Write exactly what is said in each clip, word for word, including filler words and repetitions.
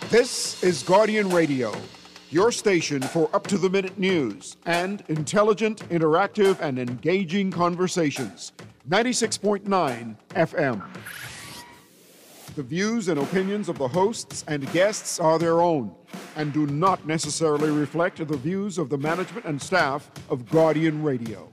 This is Guardian Radio, your station for up-to-the-minute news and intelligent, interactive, and engaging conversations. ninety-six point nine F M. The views and opinions of the hosts and guests are their own and do not necessarily reflect the views of the management and staff of Guardian Radio.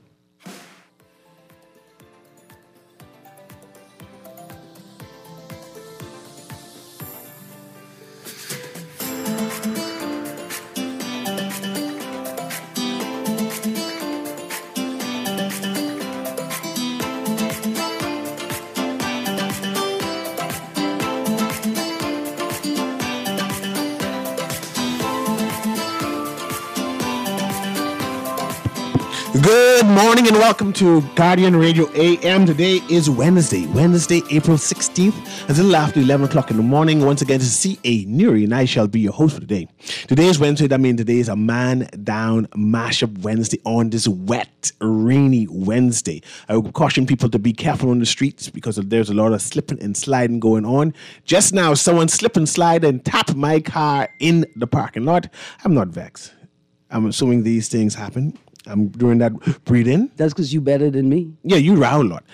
Good morning and welcome to Guardian Radio A M. Today is Wednesday, Wednesday, April sixteenth. It's a little after eleven o'clock in the morning. Once again, to C A Nuri, and I shall be your host for today. Today is Wednesday. That means today is a man down mashup Wednesday on this wet, rainy Wednesday. I would caution people to be careful on the streets because there's a lot of slipping and sliding going on. Just now, someone slipped and slid and tapped my car in the parking lot. I'm not vexed. I'm assuming these things happen. I'm doing that breathe in. That's because you better than me. Yeah, you row a lot.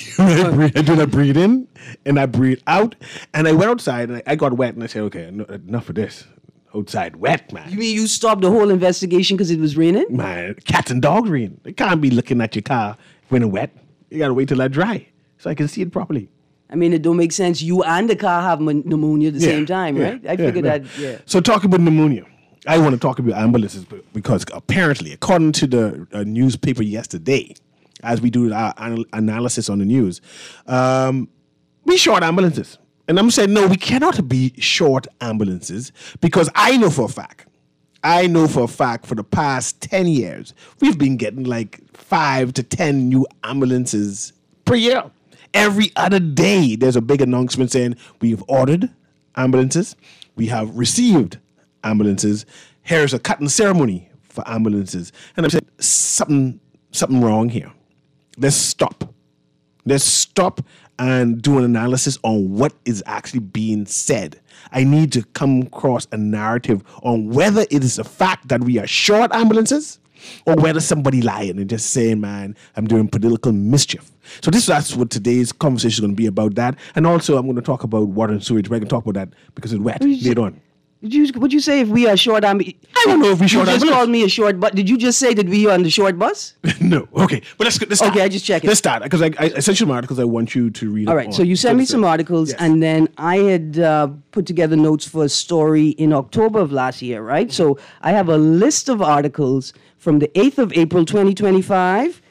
I do that breathe in and I breathe out. And I went outside and I, I got wet and I said, okay, enough of this. Outside wet, man. You mean you stopped the whole investigation because it was raining? Man, cats and dogs rain. They can't be looking at your car when it's wet. You got to wait till that dry so I can see it properly. I mean, it don't make sense. You and the car have pneumonia at the yeah, same time, yeah, right? I yeah, figured yeah. that, yeah. So talk about pneumonia. I want to talk about ambulances because apparently, according to the uh, newspaper yesterday, as we do our anal- analysis on the news, um, we short ambulances. And I'm saying, no, we cannot be short ambulances because I know for a fact, I know for a fact for the past ten years, we've been getting like five to ten new ambulances per year. Every other day, there's a big announcement saying we've ordered ambulances, we have received ambulances. Here's a cutting ceremony for ambulances. And I said, something, something wrong here. Let's stop. Let's stop and do an analysis on what is actually being said. I need to come across a narrative on whether it is a fact that we are short ambulances or whether somebody lying and just saying, man, I'm doing political mischief. So this that's what today's conversation is going to be about that. And also I'm going to talk about water and sewage. We're going to talk about that because it's wet later on. Did you, would you say if we are short ambulance? I don't know if we short ambulance. You just ambulance. called me a short bus. Did you just say that we are on the short bus? No. Okay. But let's, let's start. Okay, I just check it. Let's start because I, I sent you some articles I want you to read. All right. So you sent me some articles yes. and then I had uh, put together notes for a story in October of last year, right? So I have a list of articles from the eighth of April, twenty twenty-five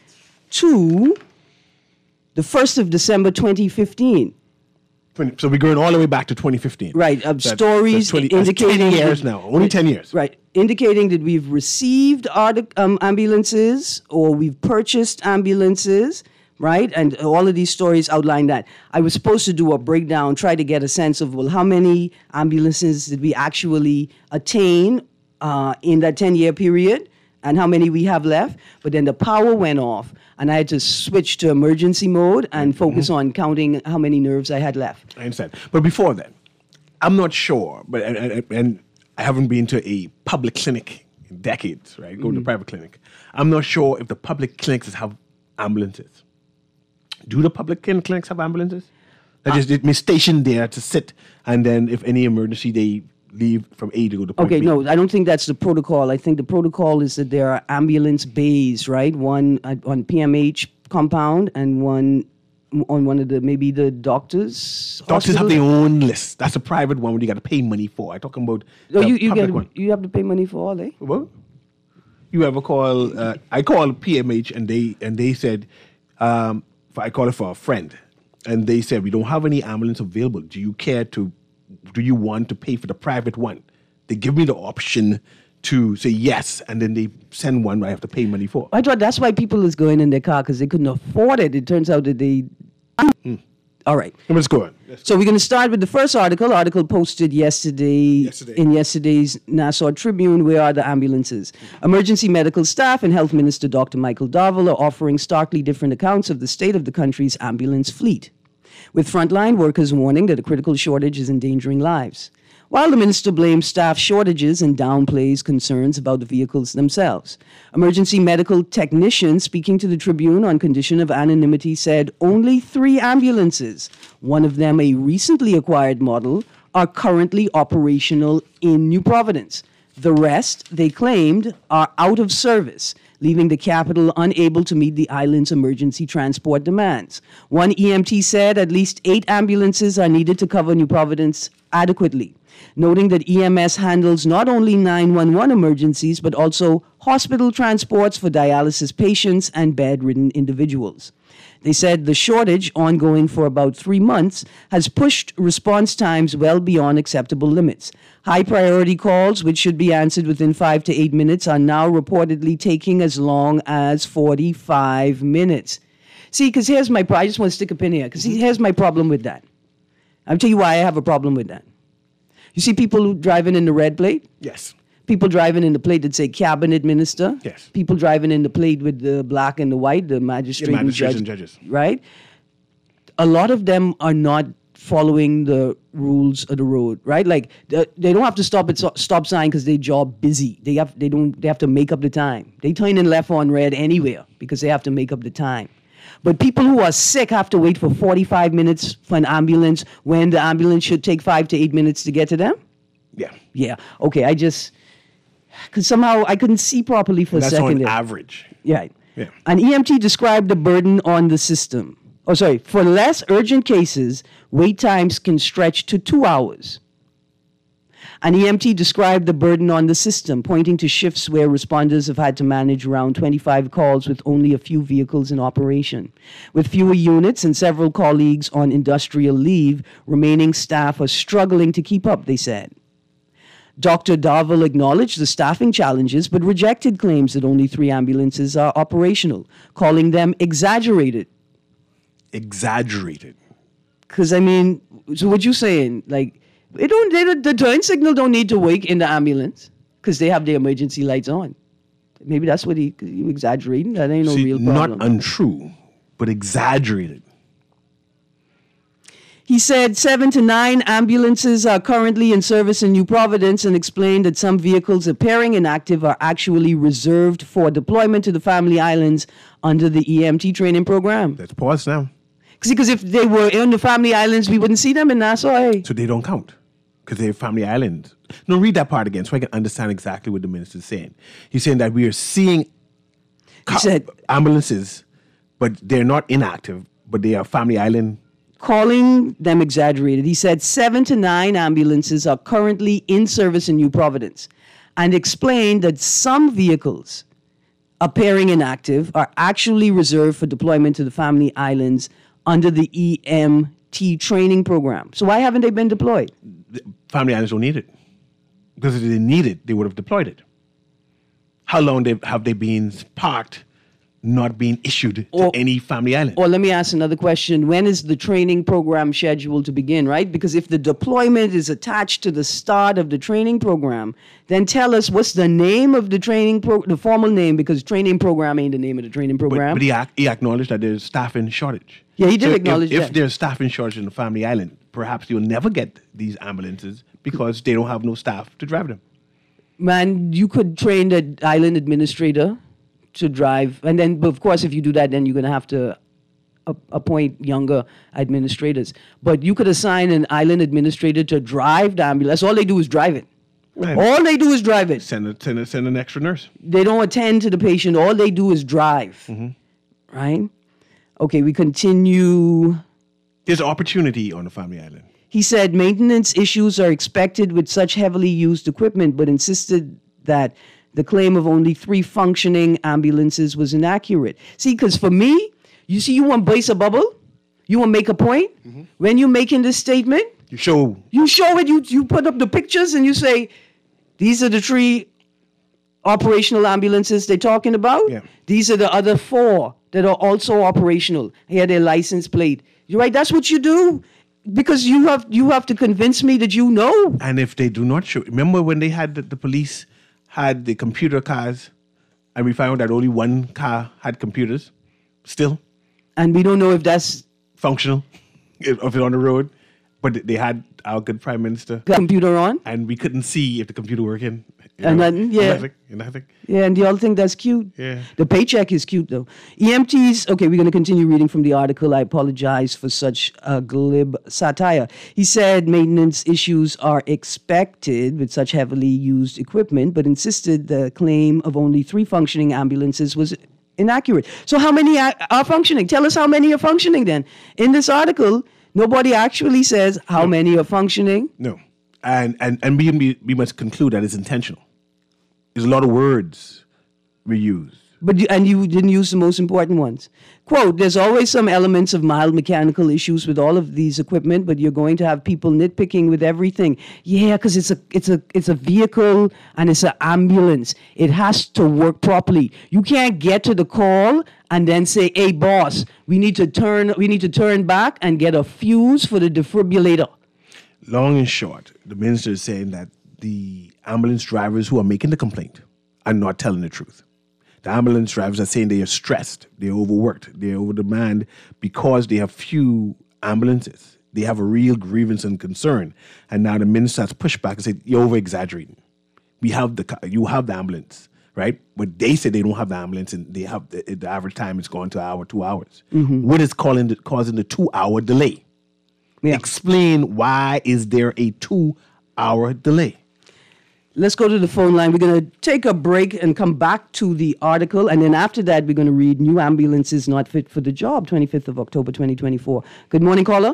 to the first of December, twenty fifteen. So we're going all the way back to twenty fifteen. Right, of that, stories twenty, indicating... ten years now, only ten years. Right, indicating that we've received artic- um, ambulances or we've purchased ambulances, right? And all of these stories outline that. I was supposed to do a breakdown, try to get a sense of, well, how many ambulances did we actually attain uh, in that ten-year period and how many we have left. But then the power went off. And I had to switch to emergency mode and focus mm-hmm. on counting how many nerves I had left. I understand. But before that, I'm not sure, but and, and, and I haven't been to a public clinic in decades, right? Go mm-hmm. to a private clinic. I'm not sure if the public clinics have ambulances. Do the public clinics have ambulances? They just uh, stationed there to sit, and then if any emergency, they leave from A to go to point Okay, B. no, I don't think that's the protocol. I think the protocol is that there are ambulance bays, right? One at, on P M H compound and one on one of the, maybe the doctors' Doctors hospital. have their own list. That's a private one where you got to pay money for. I'm talking about no, the you, you, public get, one. You have to pay money for all, eh? What? You ever call, uh, I called P M H and they and they said, um, for, I called it for a friend. And they said, we don't have any ambulance available. Do you care to do you want to pay for the private one? They give me the option to say yes, and then they send one I have to pay money for. I thought that's why people is going in their car, because they couldn't afford it. It turns out that they... Mm. All right. Let's go on. Let's so go. We're going to start with the first article, article posted yesterday, yesterday. in yesterday's Nassau Tribune. Where are the ambulances? Mm-hmm. Emergency medical staff and Health Minister Doctor Michael Darville are offering starkly different accounts of the state of the country's ambulance fleet, with frontline workers warning that a critical shortage is endangering lives. while the minister blames staff shortages and downplays concerns about the vehicles themselves. Emergency medical technicians speaking to the Tribune on condition of anonymity said only three ambulances, one of them a recently acquired model, are currently operational in New Providence. The rest, they claimed, are out of service, leaving the capital unable to meet the island's emergency transport demands. One E M T said at least eight ambulances are needed to cover New Providence adequately, noting that E M S handles not only nine one one emergencies, but also hospital transports for dialysis patients and bedridden individuals. They said the shortage, ongoing for about three months, has pushed response times well beyond acceptable limits. High priority calls, which should be answered within five to eight minutes, are now reportedly taking as long as forty-five minutes. See, because here's my problem. I just want to stick a pin here, because here's my problem with that. I'll tell you why I have a problem with that. You see people who driving in the red plate? Yes. People driving in the plate that say cabinet minister. Yes. People driving in the plate with the black and the white, the magistrate, Yeah, and, magistrates judge, and judges. Right? A lot of them are not following the rules of the road, right? Like the, they don't have to stop at so- stop sign because they job busy. They have they don't they have to make up the time. They turn in left on red anywhere because they have to make up the time. But people who are sick have to wait for forty-five minutes for an ambulance when the ambulance should take five to eight minutes to get to them. Yeah. Yeah. Okay. I just because somehow I couldn't see properly for That's a second. on there. average. Yeah. Yeah. An E M T described the burden on the system. Oh, sorry. For less urgent cases, wait times can stretch to two hours. An E M T described the burden on the system, pointing to shifts where responders have had to manage around twenty-five calls with only a few vehicles in operation. With fewer units and several colleagues on industrial leave, remaining staff are struggling to keep up, they said. Doctor Darville acknowledged the staffing challenges, but rejected claims that only three ambulances are operational, calling them exaggerated. Exaggerated. Because, I mean, so what you saying? Like, it don't, they, the turn signal don't need to wake in the ambulance because they have their emergency lights on. Maybe that's what he, he exaggerating. That ain't no See, real problem. not untrue, but exaggerated. He said seven to nine ambulances are currently in service in New Providence and explained that some vehicles appearing inactive are actually reserved for deployment to the Family Islands under the E M T training program. Let's pause now. Because if they were in the Family Islands, we wouldn't see them in Nassau. Hey? So they don't count because they're Family Island. No, read that part again so I can understand exactly what the minister's saying. He's saying that we are seeing He said, ambulances, but they're not inactive, but they are Family Island. calling them exaggerated. He said seven to nine ambulances are currently in service in New Providence and explained that some vehicles appearing inactive are actually reserved for deployment to the Family Islands under the E M T training program. So why haven't they been deployed? The Family Islands don't need it. Because if they need it, they would have deployed it. How long they, have they been parked, not being issued to Or- any Family Island? Or let me ask another question. When is the training program scheduled to begin, right? Because if the deployment is attached to the start of the training program, then tell us what's the name of the training, pro- the formal name, because training program ain't the name of the training But, program. but he, ac- he acknowledged that there's staffing shortage. Yeah, he did So acknowledge if, that. If there's staffing shortage in the Family Island, perhaps you'll never get these ambulances because they don't have no staff to drive them. Man, you could train the island administrator to drive. And then, but of course, if you do that, then you're going to have to a- appoint younger administrators. But you could assign an island administrator to drive the ambulance. All they do is drive it. Right. All they do is drive it. Send, a, send, a, send an extra nurse. They don't attend to the patient. All they do is drive. Mm-hmm. Right? Okay, we continue. There's opportunity on the Family Island. He said maintenance issues are expected with such heavily used equipment, but insisted that the claim of only three functioning ambulances was inaccurate. See, because for me, you see, you want to burst a bubble, you want to make a point. Mm-hmm. When you're making this statement, You show you show it, you, you put up the pictures and you say, these are the three operational ambulances they're talking about. Yeah. These are the other four that are also operational. Here, their license plate. You're right, that's what you do. Because you have you have to convince me that you know. And if they do not show, remember when they had the, the police had the computer cars, and we found that only one car had computers, still And we don't know if that's functional, if if it's on the road, But they had our good prime minister, Computer on? and we couldn't see if the computer working. You And know, nothing, yeah. Nothing, nothing. Yeah, and do y'all think that's cute? Yeah. The paycheck is cute, though. E M Ts, okay, we're going to continue reading from the article. I apologize for such uh, glib satire. He said maintenance issues are expected with such heavily used equipment, but insisted the claim of only three functioning ambulances was inaccurate. So how many are are functioning? Tell us how many are functioning then. In this article, nobody actually says how many are functioning. No. And and, and we, we, we must conclude that it's intentional. There's a lot of words we use. But you, and you didn't use the most important ones. Quote, there's always some elements of mild mechanical issues with all of these equipment, but you're going to have people nitpicking with everything. Yeah, because it's a it's a it's a vehicle and it's an ambulance. It has to work properly. You can't get to the call and then say, hey boss, we need to turn we need to turn back and get a fuse for the defibrillator. Long and short, the minister is saying that the ambulance drivers who are making the complaint are not telling the truth. The ambulance drivers are saying they are stressed, they're overworked, they're over demand because they have few ambulances. They have a real grievance and concern. And now the minister has pushed back and said, you're over exaggerating. We have the you have the ambulance, right? But they say they don't have the ambulance and they have the, the average time is gone to an hour, two hours. Mm-hmm. What is calling the, causing the two hour delay? Yeah. Explain why is there a two hour delay? Let's go to the phone line. We're going to take a break and come back to the article. And then after that, we're going to read New Ambulances Not Fit for the Job, twenty-fifth of October, twenty twenty-four. Good morning, caller.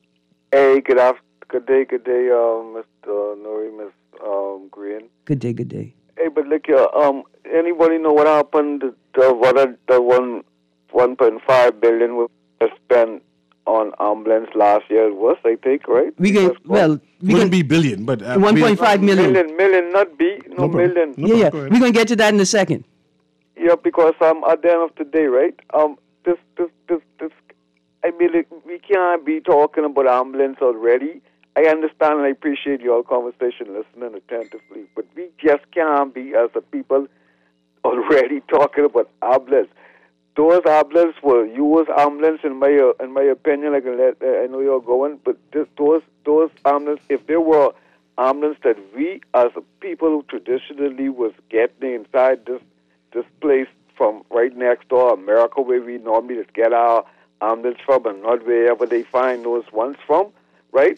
Hey, good after, good day, good day, uh, Mister Nori, Miss um, Green. Good day, good day. Hey, but look here, um, anybody know what happened to the, what are the one, one point five billion was spent on ambulance last year was, I think, right? We can, well, we Wouldn't can, be billion, but uh, one point five million. Million, million, not B, no, No problem. million. No Yeah, yeah. go ahead. We're going to get to that in a second. Yeah, because um, at the end of the day, right? Um, this, this, this, this. I mean, like, we can't be talking about ambulance already. I understand and I appreciate your conversation, listening attentively, but we just can't be as a people already talking about ambulance. Those ambulance were U S ambulance, in my uh, in my opinion. I can let uh, I know you're going, but this, those those ambulance, if there were ambulance that we as a people who traditionally was getting inside this this place from right next door, America, where we normally just get our ambulance from, and not wherever they find those ones from, right?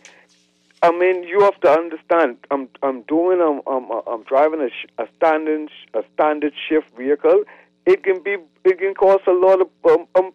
I mean, you have to understand. I'm I'm doing I'm I'm, I'm driving a, sh- a standard a standard shift vehicle. It can be it can cause a lot of um, um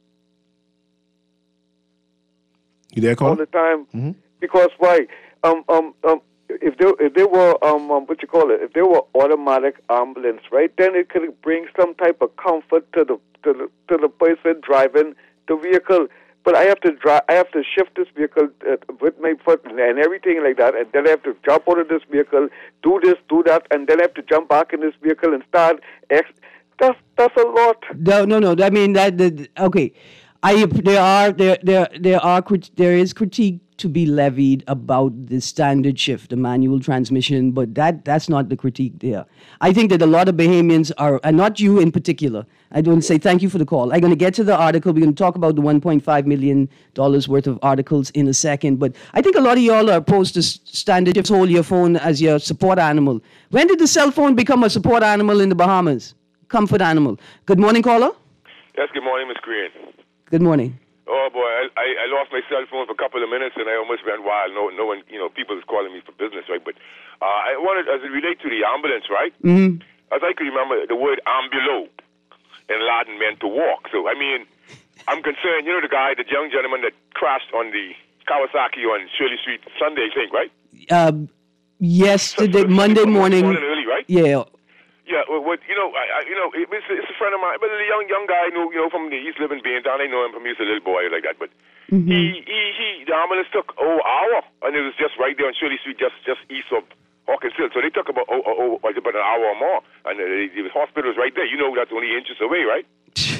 You there, all caller? the time Mm-hmm. because why? Um um um. If they if they were um, um what you call it if they were automatic ambulance, right, then it could bring some type of comfort to the to the to the person driving the vehicle. But I have to drive. I have to shift this vehicle uh, with my foot and everything like that, and then I have to jump out of this vehicle, do this, do that, and then I have to jump back in this vehicle and start. Ex- that's that's a lot. No, no, no. I mean, that, the, okay. I, there are, there, there, there are, crit- there is critique to be levied about the standard shift, the manual transmission, but that that's not the critique there. I think that a lot of Bahamians are, and not you in particular. I want to say thank you for the call. I'm going to get to the article. We're going to talk about the one point five million dollars worth of articles in a second, but I think a lot of y'all are opposed to standard shifts. Hold your phone as your support animal. When did the cell phone become a support animal in the Bahamas? Comfort animal. Good morning, caller. Yes, good morning, Miss Green. Good morning. Oh boy, I, I, I lost my cell phone for a couple of minutes, and I almost went wild. No, no one, you know, people is calling me for business, right? But uh, I wanted, as it relates to the ambulance, right? Mm-hmm. As I could remember, the word ambulo in Latin meant to walk. So I mean, I'm concerned. You know, the guy, the young gentleman that crashed on the Kawasaki on Shirley Street Sunday, I think, right? Uh, yesterday, So- so- Monday morning. Morning early, right? Yeah. Yeah, well, what you know, I, I, you know, it, it's, it's a friend of mine, but a young young guy, knew, you know, from the East living being down. I know him from he was a little boy like that, but Mm-hmm. he, he, he, the ambulance took oh hour, and it was just right there on Shirley Street, just just east of Hawkins Hill. So they took about oh, oh, oh about an hour or more, and the, the hospital was right there. You know, that's only inches away, right?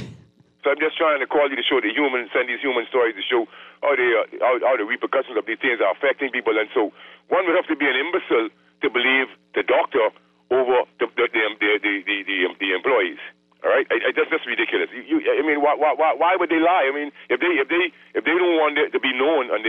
So I'm just trying to call you to show the human, send these human stories to show how they, uh, how, how the repercussions of these things are affecting people. And so one would have to be an imbecile to believe the doctor over the the the the the, the, the, the employees. All right, I, I, that's just ridiculous. You, you, I mean, why, why, why would they lie? I mean, if they, if they, if they don't want it to be known on their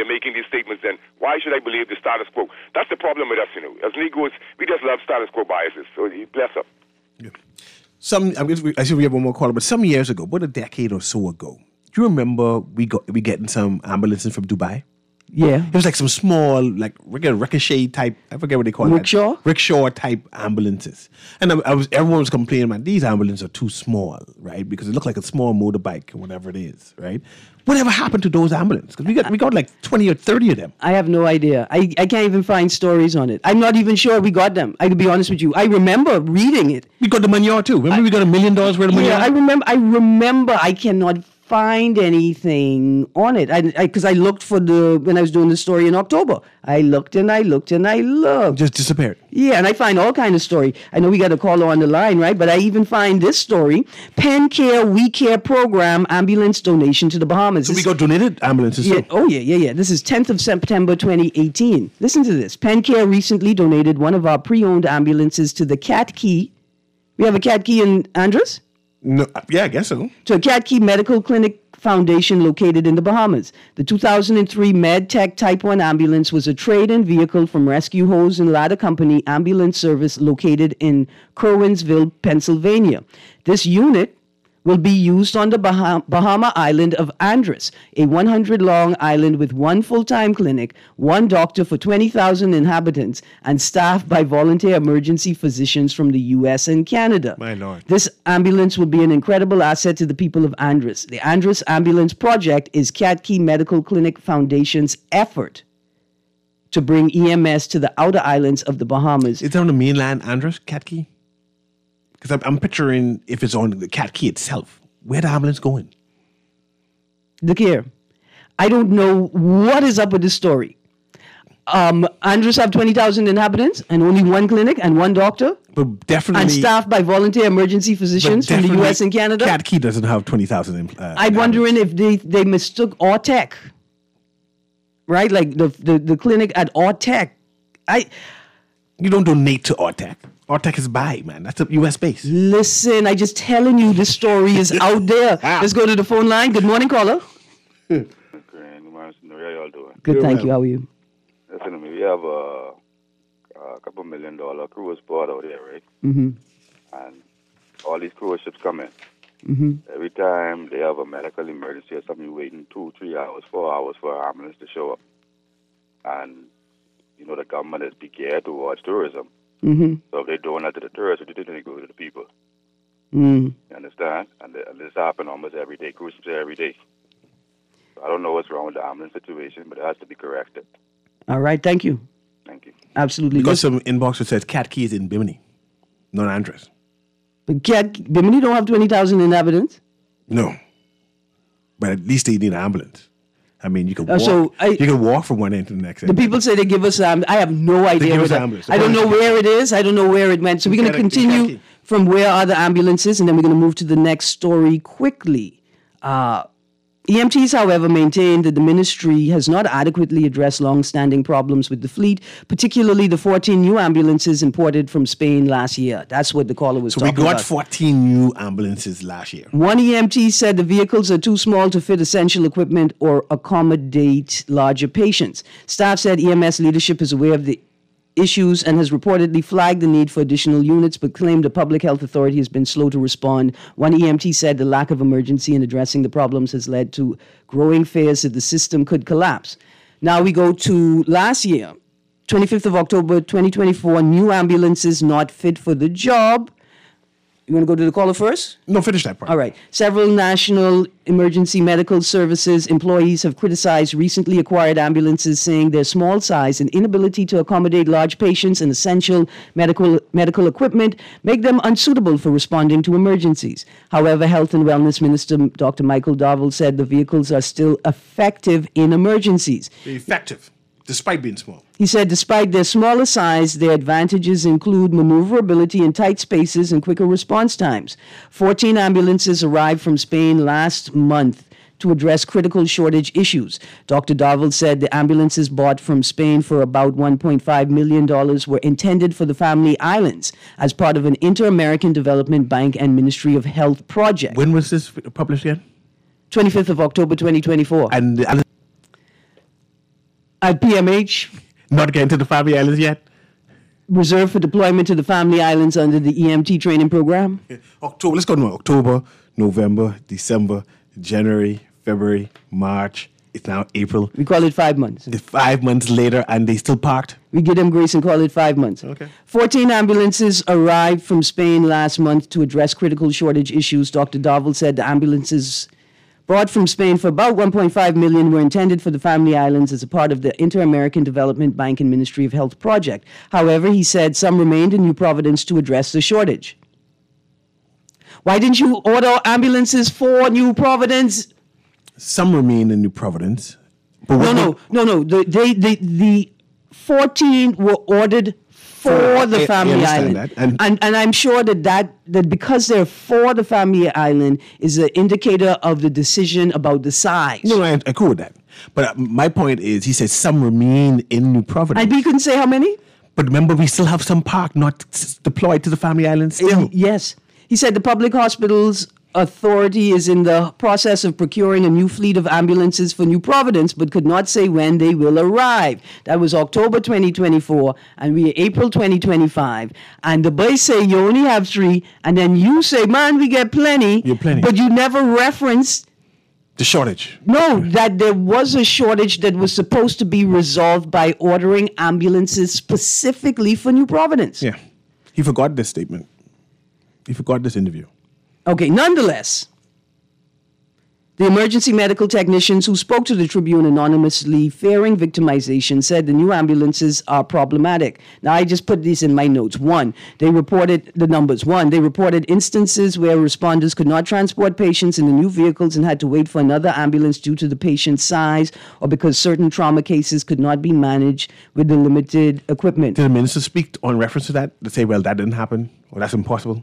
making these statements, then why should I believe the status quo? That's the problem with us, you know. As Negroes, we just love status quo biases. So bless up. Yeah. Some, I guess we, I see we have one more caller, but some years ago, about a decade or so ago, do you remember we got we getting some ambulances from Dubai? Yeah. It was like some small, like regular ricochet type, I forget what they call it. Rickshaw? Rickshaw type ambulances. And I, I was everyone was complaining about these ambulances are too small, right? Because it looked like a small motorbike or whatever it is, right? Whatever happened to those ambulances? Because we got we got like twenty or thirty of them. I have no idea. I, I can't even find stories on it. I'm not even sure we got them. I could be honest with you. I remember reading it. We got the manure too. Remember I, we got a million dollars worth of manure? Yeah, I remember. I remember. I cannot find anything on it. I because I, I looked for the when I was doing the story in October. I looked and I looked and I looked. Just disappeared. Yeah, and I find all kind of story. I know we got a caller on the line, right? But I even find this story: Penn Care We Care program ambulance donation to the Bahamas. So this, we got donated ambulances. Yeah. Too. Oh yeah, yeah, yeah. This is tenth of September, twenty eighteen. Listen to this. Penn Care recently donated one of our pre-owned ambulances to the Cat Key. We have a Cat Key in Andros? No, yeah, I guess so. To a Cat Key Medical Clinic Foundation located in the Bahamas. The two thousand three MedTech Type one ambulance was a trade-in vehicle from Rescue Hose and Ladder Company Ambulance Service located in Curwensville, Pennsylvania. This unit will be used on the Bahama, Bahama island of Andros, a one hundred long island with one full-time clinic, one doctor for twenty thousand inhabitants, and staffed by volunteer emergency physicians from the U S and Canada. My Lord. This ambulance will be an incredible asset to the people of Andros. The Andros Ambulance Project is Cat Key Medical Clinic Foundation's effort to bring E M S to the outer islands of the Bahamas. Is it on the mainland, Andros, Cat Key? Because I'm, I'm picturing if it's on the Cat Key itself, where the ambulance going? Look here. I don't know what is up with this story. Um, Andros have twenty thousand inhabitants and only one clinic and one doctor. But definitely. And staffed by volunteer emergency physicians from the U S and Canada. Cat Key doesn't have twenty thousand. Uh, I'm wondering if they, they mistook Ortec. Right? Like the, the, the clinic at Ortec. I, you don't donate to Ortec. Ortec is by, man. That's a U S base. Listen, I just telling you, this story is out there. Let's go to the phone line. Good morning, caller. Good morning. How y'all doing? Good, You're thank well. you. How are you? Listen to me. We have a, a couple million dollar cruise port out there, right? Mm-hmm. And all these cruise ships come in. Mm-hmm. Every time they have a medical emergency or something, you're waiting two, three hours, four hours for an ambulance to show up. And, you know, the government is big geared towards tourism. Mm-hmm. So if they're doing that to the tourists, they didn't go to the people. Mm. You understand? And, the, and this happens almost every day. Cruise ships every day. So I don't know what's wrong with the ambulance situation, but it has to be corrected. All right, thank you. Thank you. Absolutely. We got Listen, some inbox that says Cat Key is in Bimini, not Andros. but Cat, Bimini don't have twenty thousand inhabitants. No. But at least they need an ambulance. I mean, you can Uh, walk. so I- you can walk from one end to the next end. The people say they give us, um, I have no idea. give where us that- ambulance. I don't know where it is. I don't know where it went. So we're going to Cat- continue Cat- from where are the ambulances, and then we're going to move to the next story quickly. Uh, E M Ts, however, maintain that the ministry has not adequately addressed long-standing problems with the fleet, particularly the fourteen new ambulances imported from Spain last year. That's what the caller was So we talking got about. fourteen new ambulances last year. One E M T said the vehicles are too small to fit essential equipment or accommodate larger patients. Staff said E M S leadership is aware of the issues and has reportedly flagged the need for additional units, but claimed the public health authority has been slow to respond. One E M T said the lack of emergency in addressing the problems has led to growing fears that the system could collapse. Now we go to last year, twenty-fifth of October, twenty twenty-four, new ambulances not fit for the job. You want to go to the caller first? No, finish that part. All right. Several national emergency medical services employees have criticized recently acquired ambulances, saying their small size and inability to accommodate large patients and essential medical medical equipment make them unsuitable for responding to emergencies. However, Health and Wellness Minister Doctor Michael Darville said the vehicles are still effective in emergencies. They're effective, despite being small. He said despite their smaller size, their advantages include maneuverability in tight spaces and quicker response times. fourteen ambulances arrived from Spain last month to address critical shortage issues. Doctor Darville said the ambulances bought from Spain for about one point five million dollars were intended for the Family Islands as part of an Inter-American Development Bank and Ministry of Health project. When was this published again? twenty-fifth of October, twenty twenty-four. And, and At P M H, Not getting to the Family Islands yet? reserved for deployment to the Family Islands under the E M T training program. October, let's go to October, November, December, January, February, March. It's now April. We call it five months. The five months later, and they still parked. We give them grace and call it five months. Okay. fourteen ambulances arrived from Spain last month to address critical shortage issues. Doctor Darville said the ambulances brought from Spain for about one point five million were intended for the Family Islands as a part of the Inter-American Development Bank and Ministry of Health project. However, he said some remained in New Providence to address the shortage. Why didn't you order ambulances for New Providence? Some remain in New Providence. But No, what- no, no, no. The, they, they, the fourteen were ordered for For- the I- I Family understand Island. that. And- and, and I'm sure that, that that because they're for the Family Island is an indicator of the decision about the size. No, I, I agree with that. But uh, my point is, he said some remain in New Providence. And we couldn't say how many? But remember, we still have some park not s- deployed to the Family Islands still. Yes. He said the Public Hospitals Authority is in the process of procuring a new fleet of ambulances for New Providence, but could not say when they will arrive. That was October twenty twenty-four, and we are April twenty twenty-five. And the boys say you only have three, and then you say, man, we get plenty. You're plenty. But you never referenced, The shortage. no, that there was a shortage that was supposed to be resolved by ordering ambulances specifically for New Providence. Yeah. He forgot this statement. He forgot this interview. Okay, nonetheless, the emergency medical technicians who spoke to the Tribune anonymously, fearing victimization, said the new ambulances are problematic. Now, I just put these in my notes. One, they reported the numbers. One, they reported instances where responders could not transport patients in the new vehicles and had to wait for another ambulance due to the patient's size or because certain trauma cases could not be managed with the limited equipment. Did the minister speak on reference to that? To say, well, that didn't happen, or that's impossible?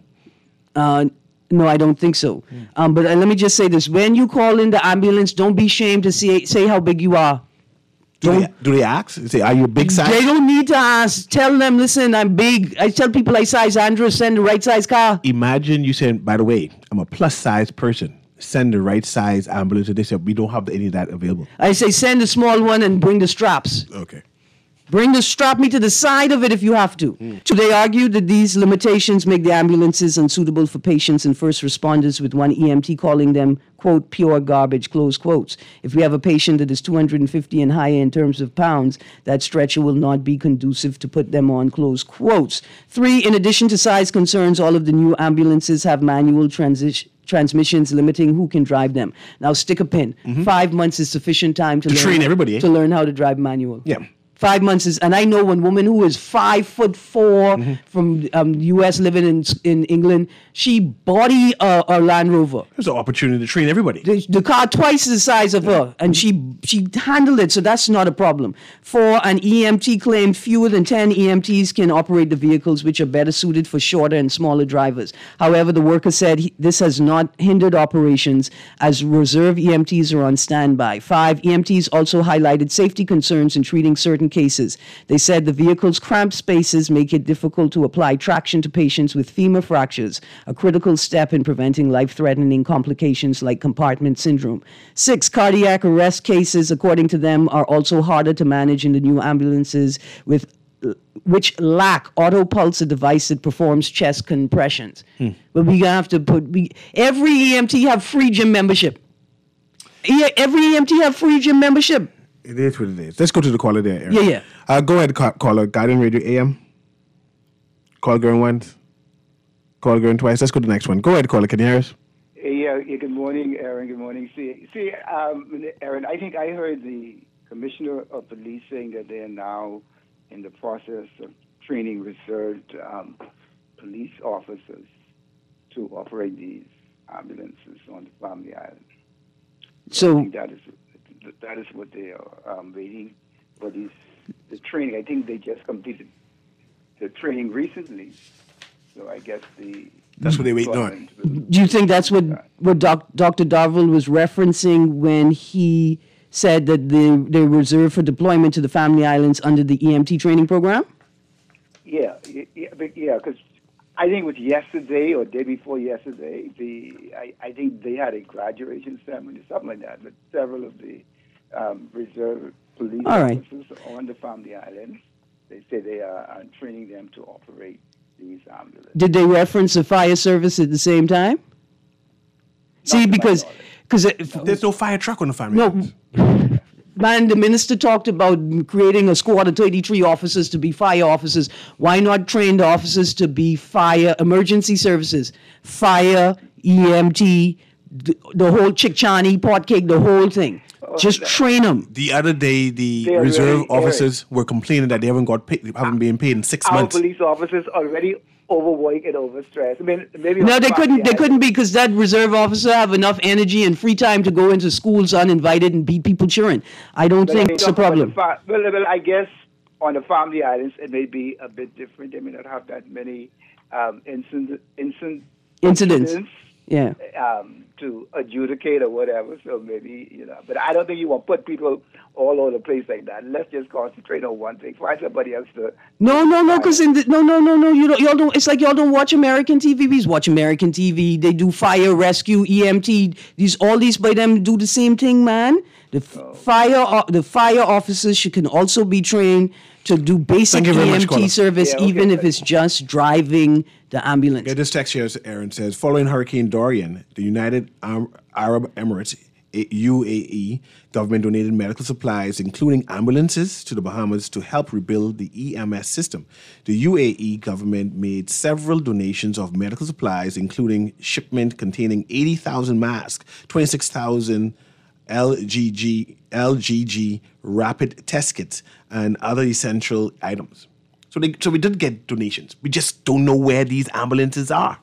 Uh, no, I don't think so. Um, but uh, let me just say this: when you call in the ambulance, don't be ashamed to say say how big you are. Do they, Don't- do they ask? They say, are you a big size? They don't need to ask. Tell them, listen, I'm big. I tell people I size Andrew, send the right size car. Imagine you saying, by the way, I'm a plus size person. Send the right size ambulance. They said, we don't have any of that available. I say send the small one and bring the straps. Okay. Bring the strap me to the side of it if you have to. So they argued that these limitations make the ambulances unsuitable for patients and first responders, with one E M T calling them, quote, pure garbage, close quotes. If we have a patient that is two hundred fifty and higher in terms of pounds, that stretcher will not be conducive to put them on, close quotes. Three, in addition to size concerns, all of the new ambulances have manual transition. transmissions limiting who can drive them. Now stick a pin. Five months is sufficient time to, To learn, train everybody, eh? to learn how to drive manual. Yeah. Five months is, and I know one woman who is five foot four from um, U S living in in England. She body a, a Land Rover. There's an opportunity to train everybody. The, the car twice the size of her, and she she handled it, so that's not a problem. Four, an E M T claimed fewer than ten E M Ts can operate the vehicles, which are better suited for shorter and smaller drivers. However, the worker said he, this has not hindered operations, as reserve E M Ts are on standby. Five, E M Ts also highlighted safety concerns in treating certain cases. They said the vehicle's cramped spaces make it difficult to apply traction to patients with femur fractures, a critical step in preventing life-threatening complications like compartment syndrome. Six, cardiac arrest cases, according to them, are also harder to manage in the new ambulances, with which lack auto pulse, a device that performs chest compressions. Hmm. But we have to put we, every E M T have free gym membership. Yeah, every E M T have free gym membership. It is what it is. Let's go to the caller there, Aaron. Yeah, yeah. Uh, go ahead, ca- caller. Guardian Radio A M. Call Gurn once. Call Gurn twice. Let's go to the next one. Go ahead, caller. Can you hear us? Yeah, yeah, good morning, Aaron. Good morning. See, see, um, Aaron, I think I heard the commissioner of police saying that they are now in the process of training reserved um, police officers to operate these ambulances on the Family Island. I So think that is that is what they are um, waiting for these the training. I think they just completed the training recently, so I guess the That's what they're waiting on. deployment will- do you think that's what, what doc, Doctor Darville was referencing when he said that they, they're reserved for deployment to the Family Islands under the E M T training program? Yeah, y- yeah, but- yeah, because I think it was yesterday or day before yesterday. The I, I think they had a graduation ceremony, something like that. But several of the um, reserve police All right. officers on the Family Islands. They say they are, are training them to operate these ambulances. Did they reference the fire service at the same time? See, to my because knowledge. because There's no fire truck on the family. no, Islands. man, the minister talked about creating a squad of thirty-three officers to be fire officers. Why not train the officers to be fire emergency services, fire, E M T, the, the whole Chickchani, pot cake, the whole thing. Just train them. The other day, the They are reserve really officers were complaining that they haven't got paid, haven't been paid in six Our months. police officers already overworked and overstressed. I mean, maybe No, on they Family couldn't. They Islands. couldn't be because that reserve officer have enough energy and free time to go into schools uninvited and beat people children. I don't But think I it's a talk about problem. the fa- well, well, I guess on the Family Islands it may be a bit different. They may not have that many um, incident, incident, Incidents. Yeah. um, to adjudicate or whatever. So maybe, you know, but I don't think you want to put people all over the place like that. Let's just concentrate on one thing. Find somebody else to. No, no, no, because in the, no, no, no, no, you don't. Y'all don't. It's like y'all don't watch American T V. Please watch American T V. They do fire rescue, E M T. These all these by them do the same thing, man. The f- Oh. fire, o- the fire officers should can also be trained to do basic Thank you very E much, M T caller. service, Yeah, okay. even if it's just driving the ambulance. Yeah, this text here, Aaron says, following Hurricane Dorian, the United Ar- Arab Emirates, U A E, government donated medical supplies, including ambulances, to the Bahamas to help rebuild the E M S system. The U A E government made several donations of medical supplies, including shipment containing eighty thousand masks, twenty-six thousand L G G, L G G rapid test kits, and other essential items. So, they, so we did get donations. We just don't know where these ambulances are.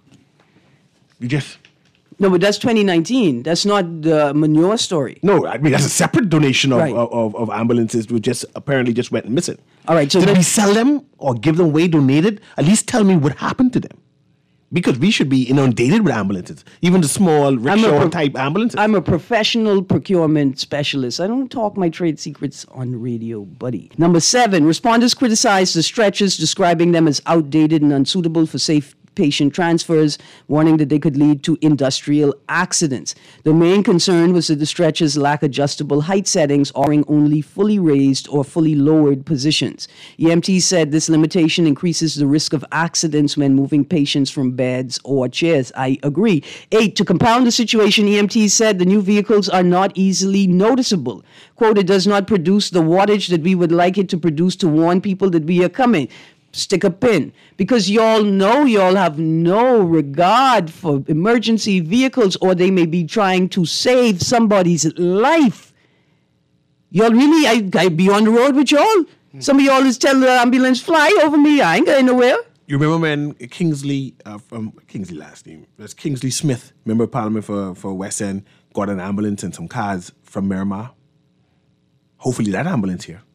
We just No, but that's twenty nineteen. That's not the manure story. no. I mean, that's a separate donation of Right. of, of ambulances. We just apparently just went missing. All right, so did let's- we sell them or give them away, donated? At least tell me what happened to them, because we should be inundated with ambulances, even the small rickshaw pro- type ambulances. I'm a professional procurement specialist. I don't talk my trade secrets on radio, buddy. Number seven, respondents criticized the stretchers, describing them as outdated and unsuitable for safe patient transfers, warning that they could lead to industrial accidents. The main concern was that the stretchers lack adjustable height settings, offering only fully raised or fully lowered positions. E M T said this limitation increases the risk of accidents when moving patients from beds or chairs. I agree. Eight, to compound the situation, E M T said the new vehicles are not easily noticeable. Quote, it does not produce the wattage that we would like it to produce to warn people that we are coming. Stick a pin, because y'all know y'all have no regard for emergency vehicles, or they may be trying to save somebody's life. Y'all really, I, I be on the road with y'all? Some of y'all is telling the ambulance, fly over me, I ain't going nowhere. You remember when Kingsley, uh, from Kingsley last name, that's Kingsley Smith, member of Parliament for, for West End, got an ambulance and some cars from Miramar? Hopefully that ambulance here.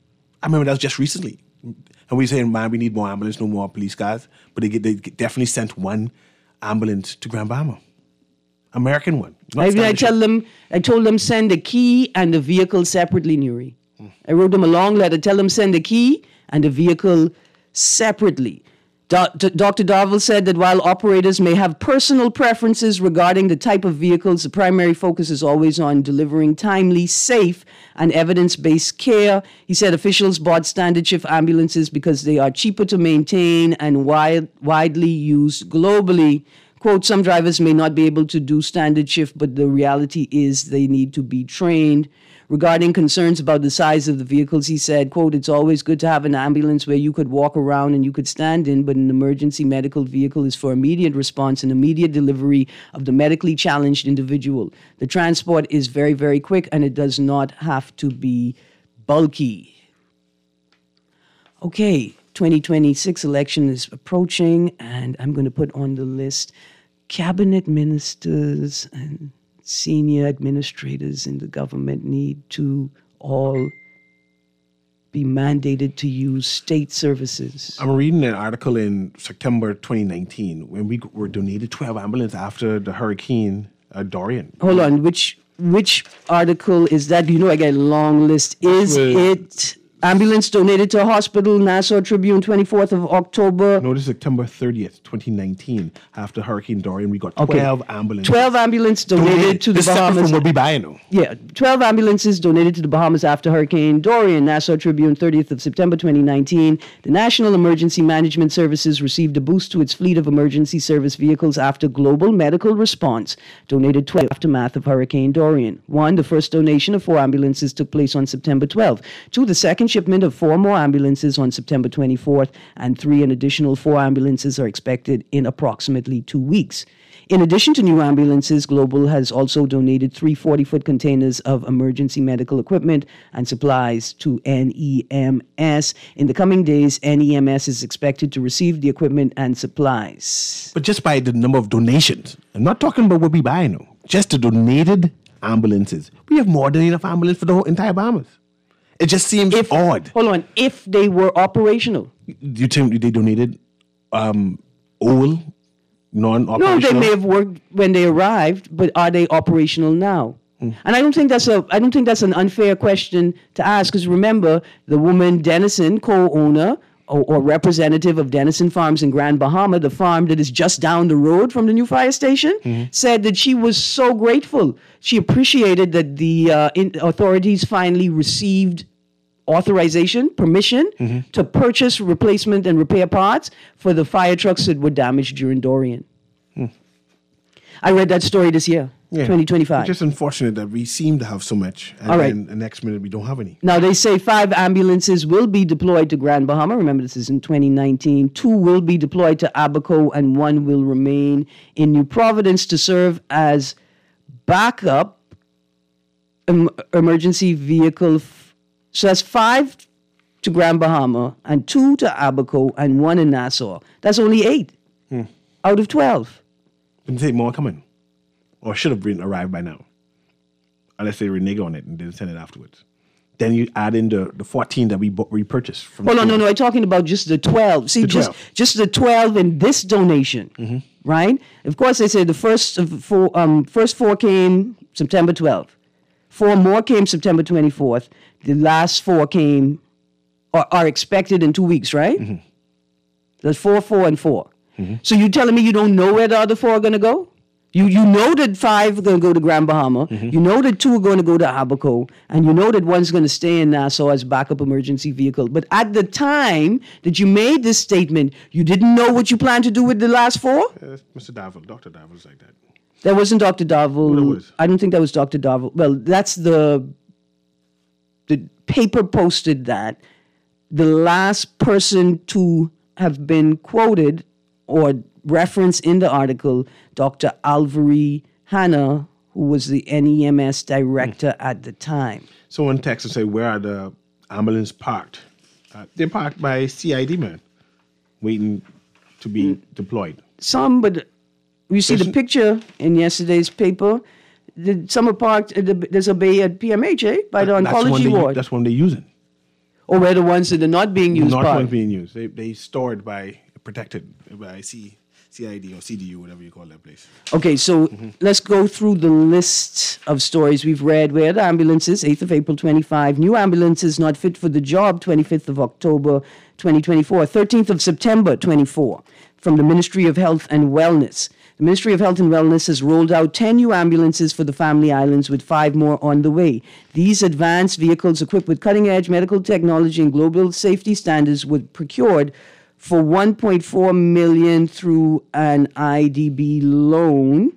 I remember that was just recently. And we were saying, man, we need more ambulance, no more police cars. But they, get, they definitely sent one ambulance to Grand Bahama. American one. not I, I standard tell ship. them, I told them send the key and the vehicle separately, Nuri. I wrote them a long letter. Tell them send the key and the vehicle separately. Do- Doctor Darville said that while operators may have personal preferences regarding the type of vehicles, the primary focus is always on delivering timely, safe, and evidence-based care. He said officials bought standard shift ambulances because they are cheaper to maintain and wide, widely used globally. Quote, some drivers may not be able to do standard shift, but the reality is they need to be trained. Regarding concerns about the size of the vehicles, he said, quote, it's always good to have an ambulance where you could walk around and you could stand in, but an emergency medical vehicle is for immediate response and immediate delivery of the medically challenged individual. The transport is very, very quick, and it does not have to be bulky. Okay, twenty twenty-six election is approaching, and I'm going to put on the list cabinet ministers and senior administrators in the government need to all be mandated to use state services. I'm reading an article in September twenty nineteen when we were donated twelve ambulances after the Hurricane uh, Dorian. Hold on, which which article is that? You know, I got a long list. Is Well, it Ambulance donated to a hospital, Nassau Tribune, twenty-fourth of October. No, this is September thirtieth, twenty nineteen. After Hurricane Dorian, we got Okay. twelve ambulances. twelve ambulances donated, donated to the this is separate Bahamas. from what we buy now. Yeah, twelve ambulances donated to the Bahamas after Hurricane Dorian. Nassau Tribune, thirtieth of September twenty nineteen. The National Emergency Management Services received a boost to its fleet of emergency service vehicles after Global Medical Response donated twelve aftermath of Hurricane Dorian. One, the first donation of four ambulances took place on September twelfth. Two, the second shipment of four more ambulances on September twenty-fourth. And three, an additional four ambulances are expected in approximately two weeks. In addition to new ambulances, Global has also donated three forty-foot containers of emergency medical equipment and supplies to N E M S. In the coming days, N E M S is expected to receive the equipment and supplies. But just by the number of donations, I'm not talking about what we buy now, just the donated ambulances. We have more than enough ambulance for the whole entire Bahamas. It just seems If, odd. hold on, if they were operational. You think they donated um, old, No, non-operational? they may have worked when they arrived, but are they operational now? Mm. And I don't think that's a I don't think that's an unfair question to ask, because remember, the woman Dennison, co-owner or, or representative of Dennison Farms in Grand Bahama, the farm that is just down the road from the new fire station, Mm-hmm. said that she was so grateful. She appreciated that the uh, in, authorities finally received authorization, permission Mm-hmm. to purchase replacement and repair parts for the fire trucks that were damaged during Dorian. I read that story this year, Yeah. twenty twenty-five. It's just unfortunate that we seem to have so much, and All right. then the next minute we don't have any. Now, they say five ambulances will be deployed to Grand Bahama. Remember, this is in twenty nineteen. Two will be deployed to Abaco, and one will remain in New Providence to serve as backup em- emergency vehicle. F- so that's five to Grand Bahama, and two to Abaco, and one in Nassau. That's only eight out of twelve. Didn't say more coming, or should have been arrived by now, unless they renege on it and didn't send it afterwards. Then you add in the, the fourteen that we bought, repurchased from. Oh, no, no, school. no. I'm talking about just the twelve. See, The just twelve. just the twelve in this donation, right? Of course, they say the first of four, um, first four came September twelfth. Four more came September twenty-fourth. The last four came, or are expected in two weeks, right? There's four, four, and four. So you're telling me you don't know where the other four are going to go? You you know that five are going to go to Grand Bahama. You know that two are going to go to Abaco. And you know that one's going to stay in Nassau as backup emergency vehicle. But at the time that you made this statement, you didn't know what you planned to do with the last four? Uh, Mister Darville, Doctor Darville's like that. That wasn't Doctor Darville. Who that was? I don't think that was Doctor Darville. Well, that's the the paper posted that. The last person to have been quoted or referenced in the article, Doctor Alvary Hanna, who was the N E M S director at the time. Someone texted and say, "Where are the ambulance parked?" Uh, they're parked by C I D, man, waiting to be deployed. Some, but you see the There's- picture in yesterday's paper. The, some are parked, at the, there's a bay at P M H, eh? By the That's one oncology they, ward. That's one they're using. Or where the ones that are not being used Not parked. one being used. They they stored by protected by C CID or C D U, whatever you call that place. Okay, so let's go through the list of stories we've read. Where the ambulances, eighth of April twenty-five. New ambulances not fit for the job, twenty-fifth of October twenty twenty-four. thirteenth of September twenty-four. From the Ministry of Health and Wellness. The Ministry of Health and Wellness has rolled out ten new ambulances for the Family Islands, with five more on the way. These advanced vehicles, equipped with cutting-edge medical technology and global safety standards, were procured for one point four million dollars through an I D B loan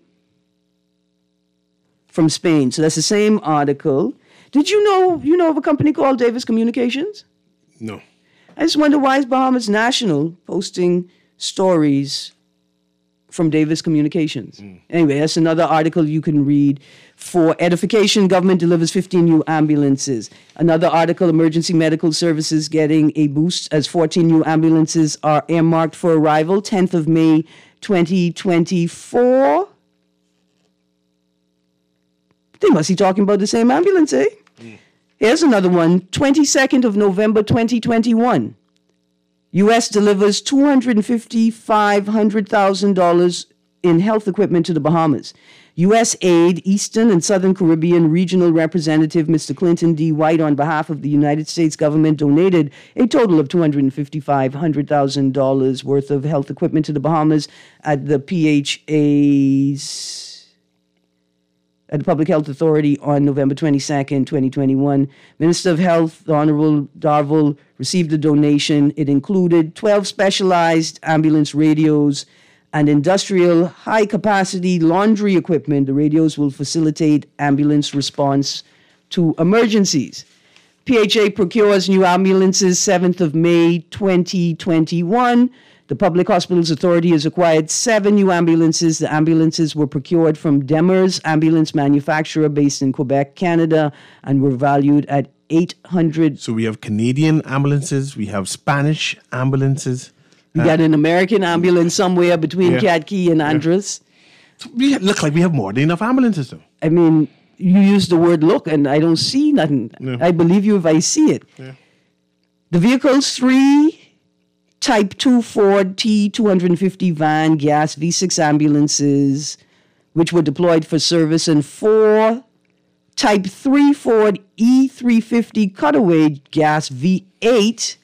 from Spain. So that's the same article. Did you know you know of a company called Davis Communications? No. I just wonder why is Bahamas National posting stories from Davis Communications. Anyway, that's another article you can read. For edification, government delivers fifteen new ambulances. Another article, emergency medical services getting a boost as fourteen new ambulances are earmarked for arrival, tenth of May twenty twenty-four. They must be talking about the same ambulance, eh? Here's another one, twenty-second of November twenty twenty-one. U S delivers two hundred fifty-five hundred thousand dollars in health equipment to the Bahamas. U S A I D, Eastern and Southern Caribbean Regional Representative Mister Clinton D. White, on behalf of the United States government, donated a total of two hundred fifty-five thousand dollars worth of health equipment to the Bahamas at the P H A's, at the Public Health Authority on November twenty-second, twenty twenty-one. Minister of Health, the Honorable Darville, received the donation. It included twelve specialized ambulance radios and industrial high-capacity laundry equipment. The radios will facilitate ambulance response to emergencies. P H A procures new ambulances seventh of May, twenty twenty-one. The Public Hospitals Authority has acquired seven new ambulances. The ambulances were procured from Demers Ambulance Manufacturer based in Quebec, Canada, and were valued at eight hundred. So we have Canadian ambulances, we have Spanish ambulances. We got an American ambulance somewhere between Yeah. Cadkey and Andros. So we look like we have more than enough ambulances, though. I mean, you use the word look, and I don't see nothing. Yeah. I believe you if I see it. Yeah. The vehicles, three Type two Ford T two fifty van gas V six ambulances, which were deployed for service, and four Type three Ford E three fifty cutaway gas V eight,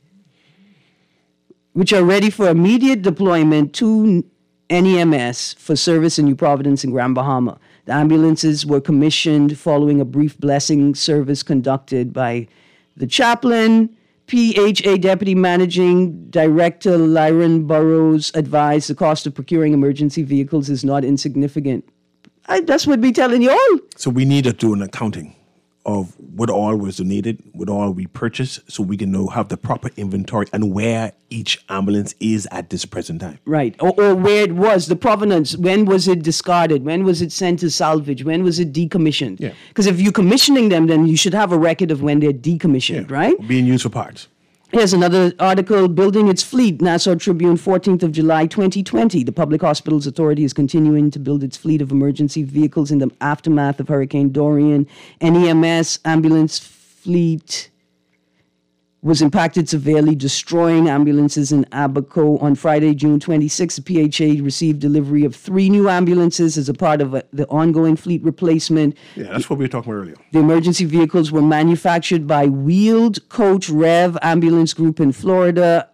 which are ready for immediate deployment to N E M S for service in New Providence and Grand Bahama. The ambulances were commissioned following a brief blessing service conducted by the chaplain. P H A Deputy Managing Director Lyron Burrows advised the cost of procuring emergency vehicles is not insignificant. I, that's what we telling you all. So we need to do an accounting of what all was donated, what all we purchased, so we can know, have the proper inventory and where each ambulance is at this present time. Right. Or, or where it was, the provenance. When was it discarded? When was it sent to salvage? When was it decommissioned? Yeah. Because if you're commissioning them, then you should have a record of when they're decommissioned, right? Being used for parts. Here's another article, Building Its Fleet, Nassau Tribune, fourteenth of July, twenty twenty. The Public Hospitals Authority is continuing to build its fleet of emergency vehicles in the aftermath of Hurricane Dorian. N E M S ambulance fleet was impacted severely, destroying ambulances in Abaco. On Friday, June twenty-sixth, the P H A received delivery of three new ambulances as a part of a, the ongoing fleet replacement. Yeah, that's what we were talking about earlier. The emergency vehicles were manufactured by Wheeled Coach Rev Ambulance Group in Florida.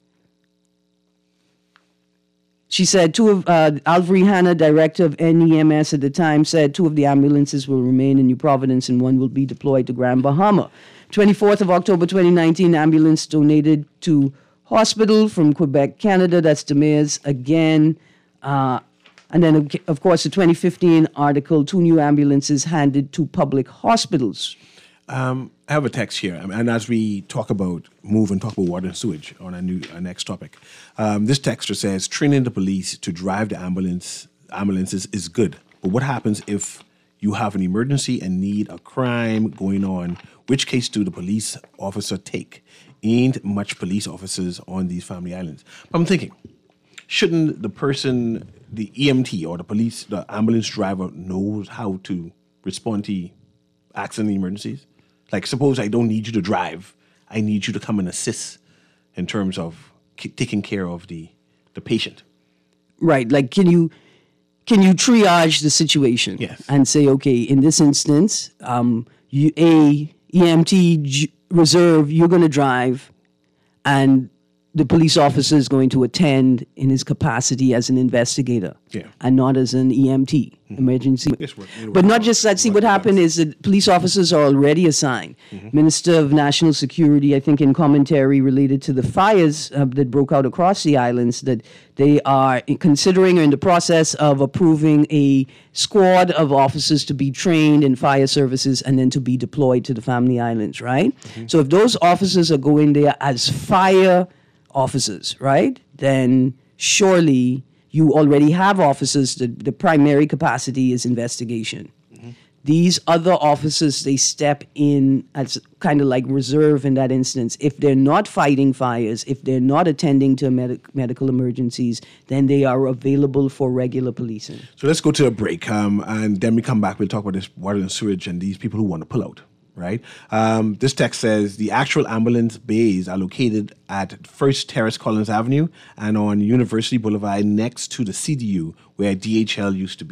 She said two of, uh, Alvary Hanna, director of N E M S at the time, said two of the ambulances will remain in New Providence and one will be deployed to Grand Bahama. twenty-fourth of October, twenty nineteen, ambulance donated to hospital from Quebec, Canada. That's Demers again. Uh, and then, of course, the twenty fifteen article, two new ambulances handed to public hospitals. Um, I have a text here, and as we talk about move and talk about water and sewage on our new our next topic, um, this texter says training the police to drive the ambulance ambulances is good, but what happens if you have an emergency and need a crime going on? Which case do the police officer take? Ain't much police officers on these family islands. But I'm thinking, shouldn't the person, the E M T or the police, the ambulance driver knows how to respond to accident emergencies? Like, suppose I don't need you to drive. I need you to come and assist in terms of k- taking care of the, the patient. Right. Like, can you can you triage the situation? Yes. And say, okay, in this instance, um, you, a E M T G- reserve, you're going to drive, and the police officer is going to attend in his capacity as an investigator, Yeah. and not as an E M T, emergency. Yes, we're- we're- But not just that. See, what happened is that police officers are already assigned. Minister of National Security, I think in commentary related to the fires uh, that broke out across the islands, that they are considering or in the process of approving a squad of officers to be trained in fire services and then to be deployed to the family islands, right? So if those officers are going there as fire officers, right, then surely you already have officers. The, the primary capacity is investigation. Mm-hmm. These other officers, they step in as kind of like reserve in that instance. If they're not fighting fires, if they're not attending to med- medical emergencies, then they are available for regular policing. So let's go to a break, um, and then we come back. We'll talk about this water and sewage and these people who want to pull out. Right. Um, this text says the actual ambulance bays are located at First Terrace Collins Avenue and on University Boulevard next to the C D U where D H L used to be.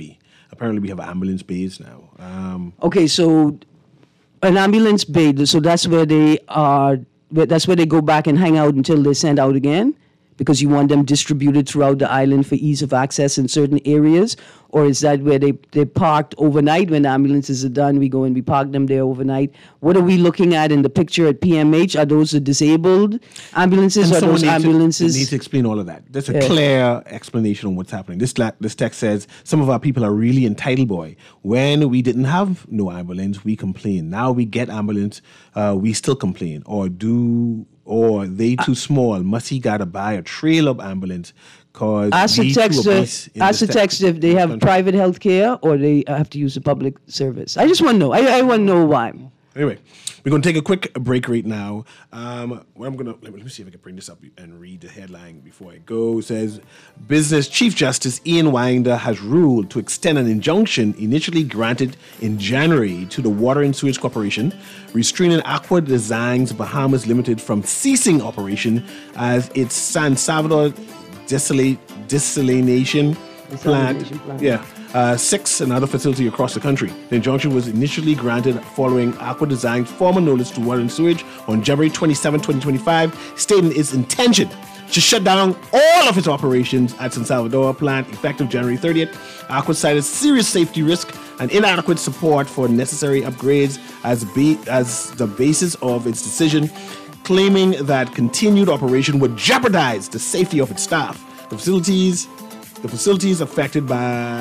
apparently we have ambulance bays now. Um, Okay, so an ambulance bay, so that's where they are, where- that's where they go back and hang out until they're sent out again? Because you want them distributed throughout the island for ease of access in certain areas? Or is that where they, they're parked overnight when the ambulances are done? We go and we park them there overnight. What are we looking at in the picture at P M H? Are those the disabled ambulances or someone those needs to- ambulances? needs to explain all of that. There's a Yeah. clear explanation on what's happening. This la- this text says some of our people are really entitled, boy. When we didn't have no ambulance, we complained. Now we get ambulance, uh, we still complain. Or do or they too small? Must he gotta buy a trail of ambulance? Cause Ask the we too text, obese in ask the this text if they have country. private health care or they have to use a public service. I just want to know. I, I want to know why. Anyway, we're going to take a quick break right now. Um, where I'm going to let me, let me see if I can bring this up and read the headline before I go. It says, Business Chief Justice Ian Winder has ruled to extend an injunction initially granted in January to the Water and Sewage Corporation, restraining Aqua Designs Bahamas Limited from ceasing operation as its San Salvador desalate, desalination plant. Desalination plant. Yeah. Uh, six another facility across the country. The injunction was initially granted following Aqua Design's formal notice to Water and Sewage on January twenty-seventh, twenty twenty-five, stating its intention to shut down all of its operations at San Salvador plant effective January thirtieth. Aqua cited serious safety risk and inadequate support for necessary upgrades as, be- as the basis of its decision, claiming that continued operation would jeopardize the safety of its staff. The facilities The facilities affected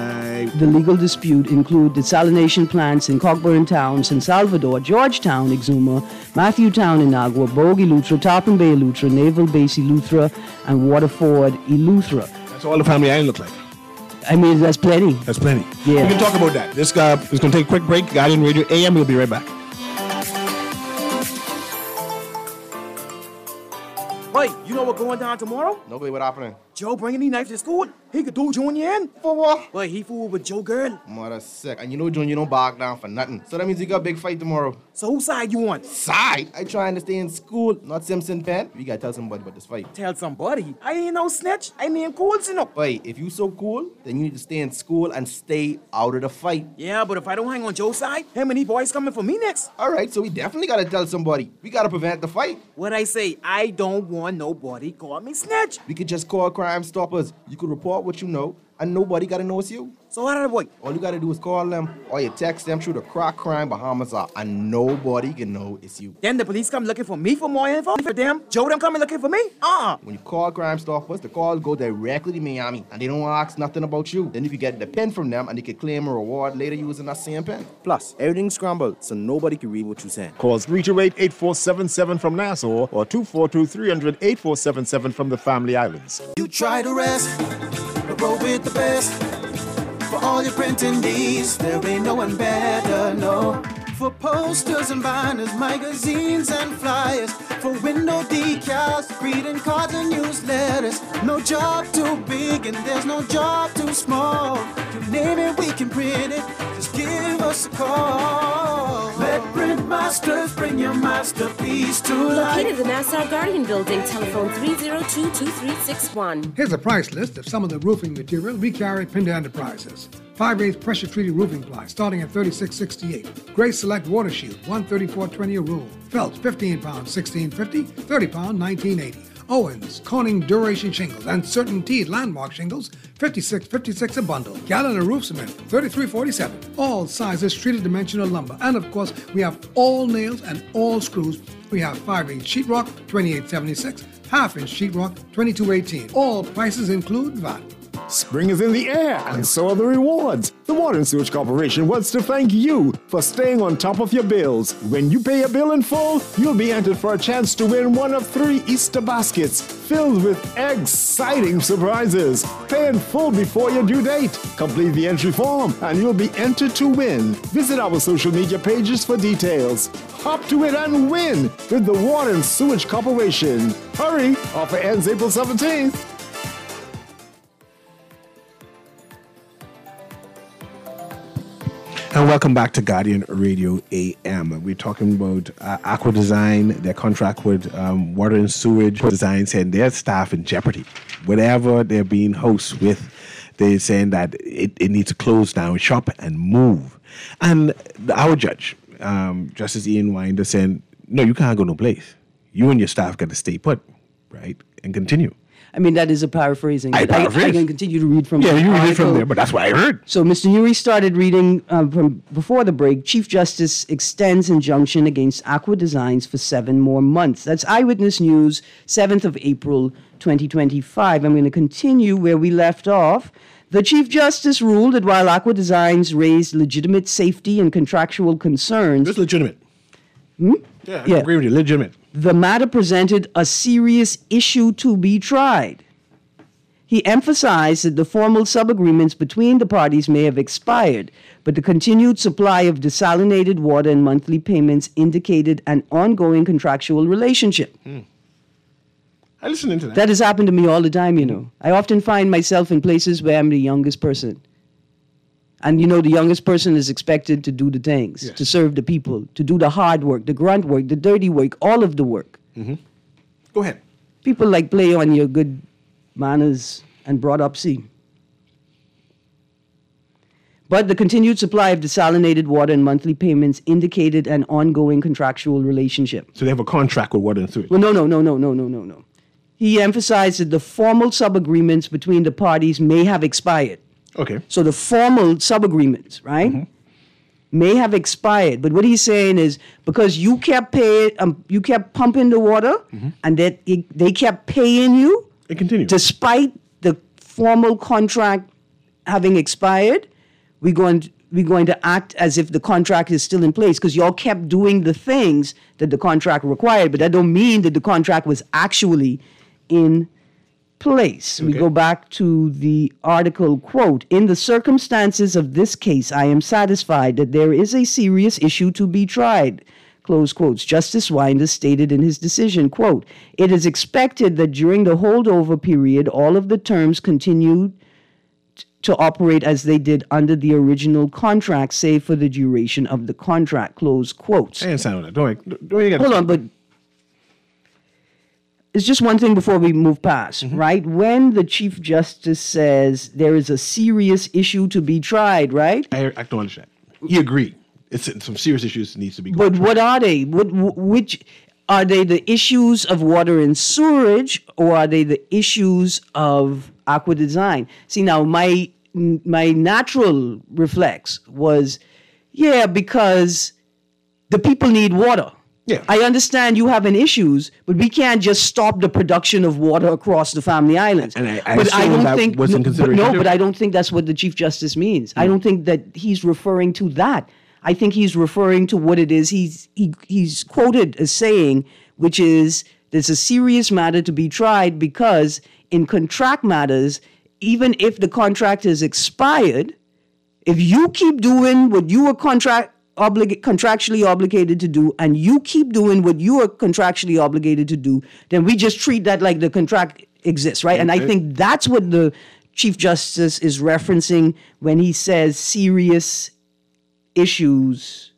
by The legal dispute include desalination plants in Cockburn Town, San Salvador, Georgetown, Exuma, Matthew Town, Inagua, Bogue, Eleuthera, Tarpon Bay, Eleuthera, Naval Base, Eleuthera, and Waterford, Eleuthera. That's all the family island look like. I mean, that's plenty. That's plenty. Yeah. We can talk about that. This guy is going to take a quick break. Guardian Radio A M. We'll be right back. Wait, you know what's going down tomorrow? Nobody what happening? Joe bringing these knives to school. He could do Junior in. For what? Wait, he fooled with Joe girl. Mother sick. And you know Junior don't back down for nothing. So that means you got a big fight tomorrow. So whose side you on? Side? I trying to stay in school, not Simpson Pen. We gotta tell somebody about this fight. Tell somebody. I ain't no snitch. I mean cool, you know. Wait, if you so cool, then you need to stay in school and stay out of the fight. Yeah, but if I don't hang on Joe's side, him and these boys coming for me next. All right, so we definitely gotta tell somebody. We gotta prevent the fight. What I say, I don't want nobody call me snitch. We could just call Crime Stoppers. You could report what you know, and nobody gotta know it's you. So how did I boy? All you gotta do is call them, or you text them through the Crack Crime Bahamas app, and nobody can know it's you. Then the police come looking for me for more info? For them? Joe them coming looking for me? Uh-uh. When you call Crime Stoppers, the calls go directly to Miami, and they don't ask nothing about you. Then you can get the pen from them, and you can claim a reward later using that same pen. Plus, everything's scrambled, so nobody can read what you're saying. Call three two eight, eight four seven seven from Nassau or two four two, three hundred, eight four seven seven from the Family Islands. You try to rest, but roll with the best. For all your printing needs, there ain't no one better, no. For posters and banners, magazines and flyers. For window decals, greeting cards and newsletters. No job too big and there's no job too small. You name it, we can print it. Just give us a call. Let Print Masters bring your masterpiece to life. Located in the Nassau Guardian Building, telephone three oh two, two three six one. Here's a price list of some of the roofing material we carry at Pinda Enterprises. five eighths pressure-treated roofing ply starting at thirty-six sixty-eight. Grace Select Water Shield, one thirty-four twenty a roll. Felt, fifteen pounds, sixteen fifty. thirty pounds, nineteen eighty. Owens, Corning Duration Shingles, and Certainty Landmark Shingles, fifty-six fifty-six a bundle. Gallon of roof cement, thirty-three forty-seven. All sizes treated dimensional lumber. And of course, we have all nails and all screws. We have five eighths sheetrock, twenty-eight seventy-six. Half inch sheetrock, twenty-two eighteen. All prices include V A T. Spring is in the air, and so are the rewards. The Water and Sewage Corporation wants to thank you for staying on top of your bills. When you pay a bill in full, you'll be entered for a chance to win one of three Easter baskets filled with exciting surprises. Pay in full before your due date. Complete the entry form, and you'll be entered to win. Visit our social media pages for details. Hop to it and win with the Water and Sewage Corporation. Hurry! Offer ends April seventeenth. And welcome back to Guardian Radio A M. We're talking about uh, Aqua Design, their contract with um, Water and Sewage Design, saying their staff in jeopardy. Whatever they're being hosts with, They're saying that it, it needs to close down shop and move. And the, our judge, um, Justice Ian Winder, saying, no, you can't go no place. You and your staff got to stay put, right, and continue. I mean, that is a paraphrasing. I but I, paraphrase. I can continue to read from Yeah, the you read it article. from there, but that's what I heard. So Mister Newry started reading um, from before the break. Chief Justice extends injunction against Aqua Designs for seven more months. That's Eyewitness News, seventh of April, twenty twenty-five. I'm going to continue where we left off. The Chief Justice ruled that while Aqua Designs raised legitimate safety and contractual concerns... It's legitimate. Hmm? Yeah, I agree with you. Legitimate. The matter presented a serious issue to be tried. He emphasized that the formal sub-agreements between the parties may have expired, but the continued supply of desalinated water and monthly payments indicated an ongoing contractual relationship. Hmm. I listen into that. That has happened to me all the time, you know. I often find myself in places where I'm the youngest person. And, you know, the youngest person is expected to do the things, Yes. to serve the people, to do the hard work, the grunt work, the dirty work, all of the work. Mm-hmm. Go ahead. People like play on your good manners and brought up see. But the continued supply of desalinated water and monthly payments indicated an ongoing contractual relationship. So they have a contract with water and sewage. Well, no, no, no, no, no, no, no, no. He emphasized that the formal sub-agreements between the parties may have expired. Okay. So the formal sub-agreements, right, Mm-hmm. may have expired. But what he's saying is because you kept paying, um, you kept pumping the water, Mm-hmm. and that it, they kept paying you, it continues. Despite the formal contract having expired, we're going to, we're going to act as if the contract is still in place because y'all kept doing the things that the contract required. But that don't mean that the contract was actually in place. We Okay. go back to the article, quote, in the circumstances of this case, I am satisfied that there is a serious issue to be tried, close quotes. Justice Winder stated in his decision, quote, it is expected that during the holdover period, all of the terms continued t- to operate as they did under the original contract, save for the duration of the contract, close quotes. I ain't sound that. Don't, don't you get Hold on, but it's just one thing before we move past, Mm-hmm. right? When the Chief Justice says there is a serious issue to be tried, right? I, I don't understand. He agreed. It's some serious issues needs to be. But what are they? What, wh- which are they? The issues of water and sewerage, or are they the issues of Aqua Design? See, now my my natural reflex was, yeah, because the people need water. Yeah. I understand you having issues, but we can't just stop the production of water across the Family Islands. And I, I but assume that was in no, but consideration no, too. but I don't think that's what the Chief Justice means. I don't think that he's referring to that. I think he's referring to what it is he's he, he's quoted as saying, which is there's a serious matter to be tried because in contract matters, even if the contract is expired, if you keep doing what you were contract oblig- contractually obligated to do, and you keep doing what you are contractually obligated to do, then we just treat that like the contract exists, right? And I Okay. think that's what the Chief Justice is referencing when he says serious issues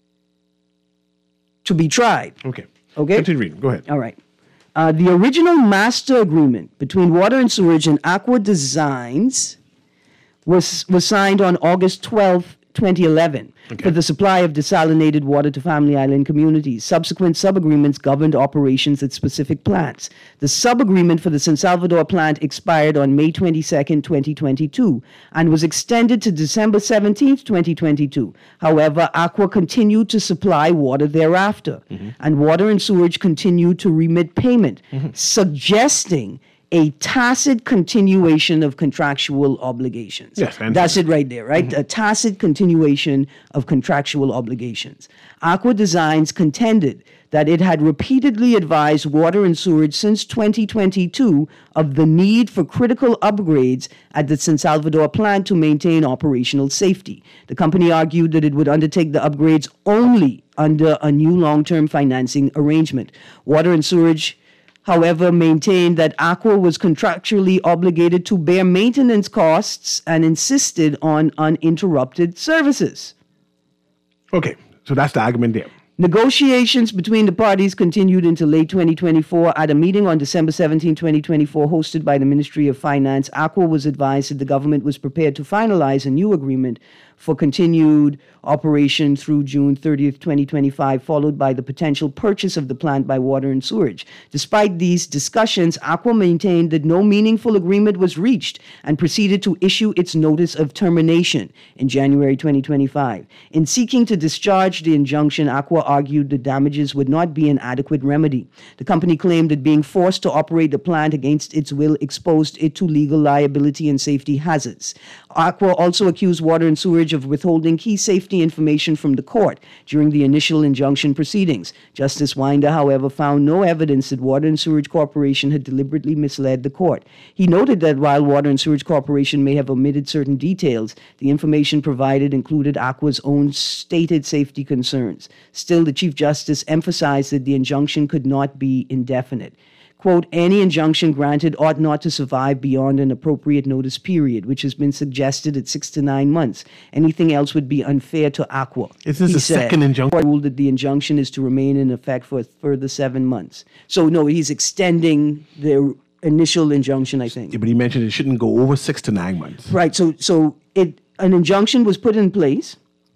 to be tried. Okay. Okay. Continue reading. Go ahead. All right. Uh, the original master agreement between Water and Sewerage and Aqua Designs was was signed on August twelfth, twenty eleven, Okay. for the supply of desalinated water to Family Island communities. Subsequent sub-agreements governed operations at specific plants. The sub-agreement for the San Salvador plant expired on May twenty-second, twenty twenty-two, and was extended to December seventeenth, twenty twenty-two. However, Aqua continued to supply water thereafter, and Water and Sewerage continued to remit payment, suggesting a tacit continuation of contractual obligations. Yes, I understand. That's it right there, right? A tacit continuation of contractual obligations. Aqua Designs contended that it had repeatedly advised Water and Sewerage since twenty twenty-two of the need for critical upgrades at the San Salvador plant to maintain operational safety. The company argued that it would undertake the upgrades only under a new long-term financing arrangement. Water and Sewerage, however, maintained that Aqua was contractually obligated to bear maintenance costs and insisted on uninterrupted services. Okay. So that's the argument there. Negotiations between the parties continued until late twenty twenty-four. At a meeting on December seventeenth, twenty twenty-four, hosted by the Ministry of Finance, ACWA was advised that the government was prepared to finalize a new agreement for continued operation through June thirtieth, twenty twenty-five, followed by the potential purchase of the plant by Water and Sewerage. Despite these discussions, ACWA maintained that no meaningful agreement was reached and proceeded to issue its notice of termination in January twenty twenty-five. In seeking to discharge the injunction, ACWA argued the damages would not be an adequate remedy. The company claimed that being forced to operate the plant against its will exposed it to legal liability and safety hazards. ACWA also accused Water and Sewerage of withholding key safety information from the court during the initial injunction proceedings. Justice Winder, however, found no evidence that Water and Sewerage Corporation had deliberately misled the court. He noted that while Water and Sewerage Corporation may have omitted certain details, the information provided included ACWA's own stated safety concerns. Still, the Chief Justice emphasized that the injunction could not be indefinite. Quote, any injunction granted ought not to survive beyond an appropriate notice period, which has been suggested at six to nine months. Anything else would be unfair to ACWA. Is this He the said. second injunction? The court ruled that the injunction is to remain in effect for a further seven months. So, no, he's extending the initial injunction, I think. Yeah, but he mentioned it shouldn't go over six to nine months. Right. So, so it an injunction was put in place.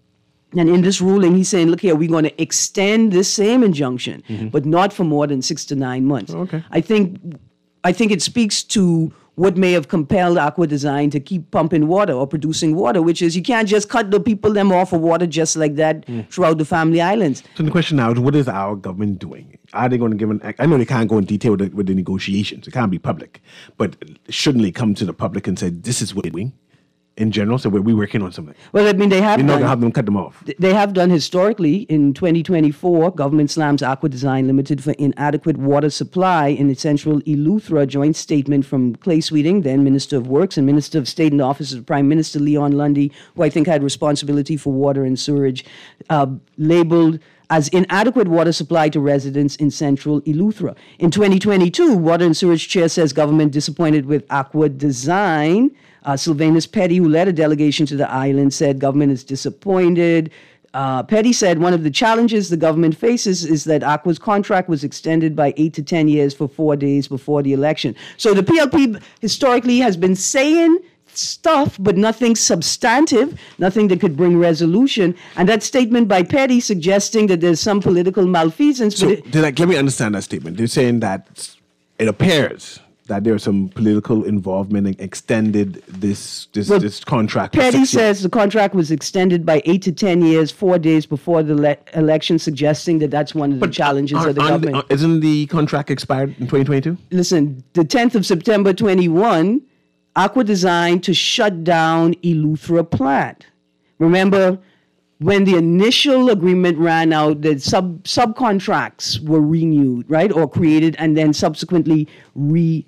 And in this ruling, he's saying, look here, we're going to extend this same injunction, mm-hmm. but not for more than six to nine months. Okay. I think I think it speaks to what may have compelled Aqua Design to keep pumping water or producing water, which is you can't just cut the people them off of water just like that mm. throughout the Family Islands. So the question now is, what is our government doing? Are they going to give an... I know they can't go in detail with the, with the negotiations. It can't be public. But shouldn't they come to the public and say, this is what we're doing? In general, so we're we working on something. Well, I mean, they have. We're not done, gonna have them cut them off. They have done historically. In twenty twenty-four, government slams Aqua Design Limited for inadequate water supply in its central Eleuthera. Joint statement from Clay Sweeting, then Minister of Works, and Minister of State in the Office of Prime Minister Leon Lundy, who I think had responsibility for water and sewerage, uh, labeled as inadequate water supply to residents in central Eleuthera. In twenty twenty-two, Water and Sewerage Chair says government disappointed with Aqua Design. Uh, Sylvanus Petty, who led a delegation to the island, said government is disappointed. Uh, Petty said one of the challenges the government faces is that Aqua's contract was extended by eight to ten years for four days before the election. So the P L P historically has been saying stuff, but nothing substantive, nothing that could bring resolution. And that statement by Petty suggesting that there's some political malfeasance. So but it, did I, let me understand that statement. They're saying that it appears that there's some political involvement and extended this this, well, this contract. Petty says the contract was extended by eight to ten years, four days before the le- election, suggesting that that's one of the but challenges are, of the are, government. Are, isn't the contract expired in twenty twenty-two? Listen, the tenth of September twenty-one, Aqua Design to shut down Eleuthera plant. Remember, when the initial agreement ran out, the sub subcontracts were renewed, right, or created, and then subsequently renewed.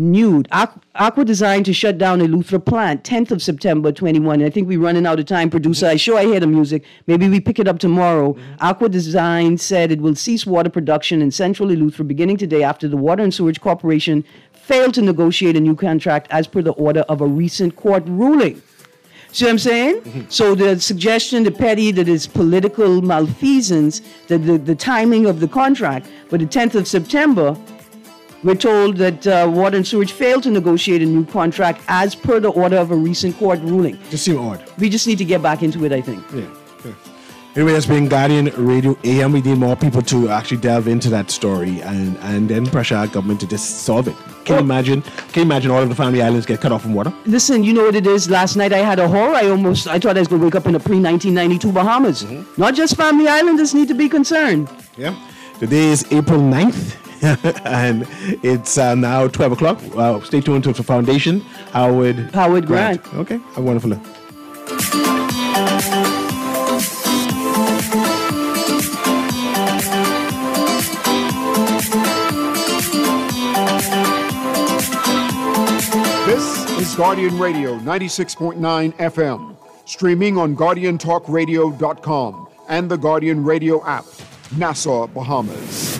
Aqu- Aqua Design to shut down Eleuthera plant, tenth of September twenty-one. I think we're running out of time, producer. I sure I hear the music. Maybe we pick it up tomorrow. Mm-hmm. Aqua Design said it will cease water production in central Eleuthera beginning today after the Water and Sewerage Corporation failed to negotiate a new contract as per the order of a recent court ruling. See what I'm saying? Mm-hmm. So the suggestion to Petty that it's political malfeasance, that the, the timing of the contract, but the tenth of September, we're told that uh, Water and Sewerage failed to negotiate a new contract as per the order of a recent court ruling. Just seem odd. We just need to get back into it, I think. Yeah. Okay. Anyway, that's been Guardian Radio A M. We need more people to actually delve into that story and, and then pressure our government to just solve it. Can you imagine? Can you imagine all of the Family Islands get cut off from water? Listen, you know what it is? Last night I had a horror. I almost, I thought I was going to wake up in a pre nineteen ninety-two Bahamas. Mm-hmm. Not just Family Islanders need to be concerned. Yeah. Today is April ninth. And it's uh, now twelve o'clock. Uh, stay tuned to the foundation. Howard Howard Grant. Grant. Okay, a wonderful day. This is Guardian Radio ninety-six point nine F M, streaming on guardian talk radio dot com and the Guardian Radio app, Nassau, Bahamas.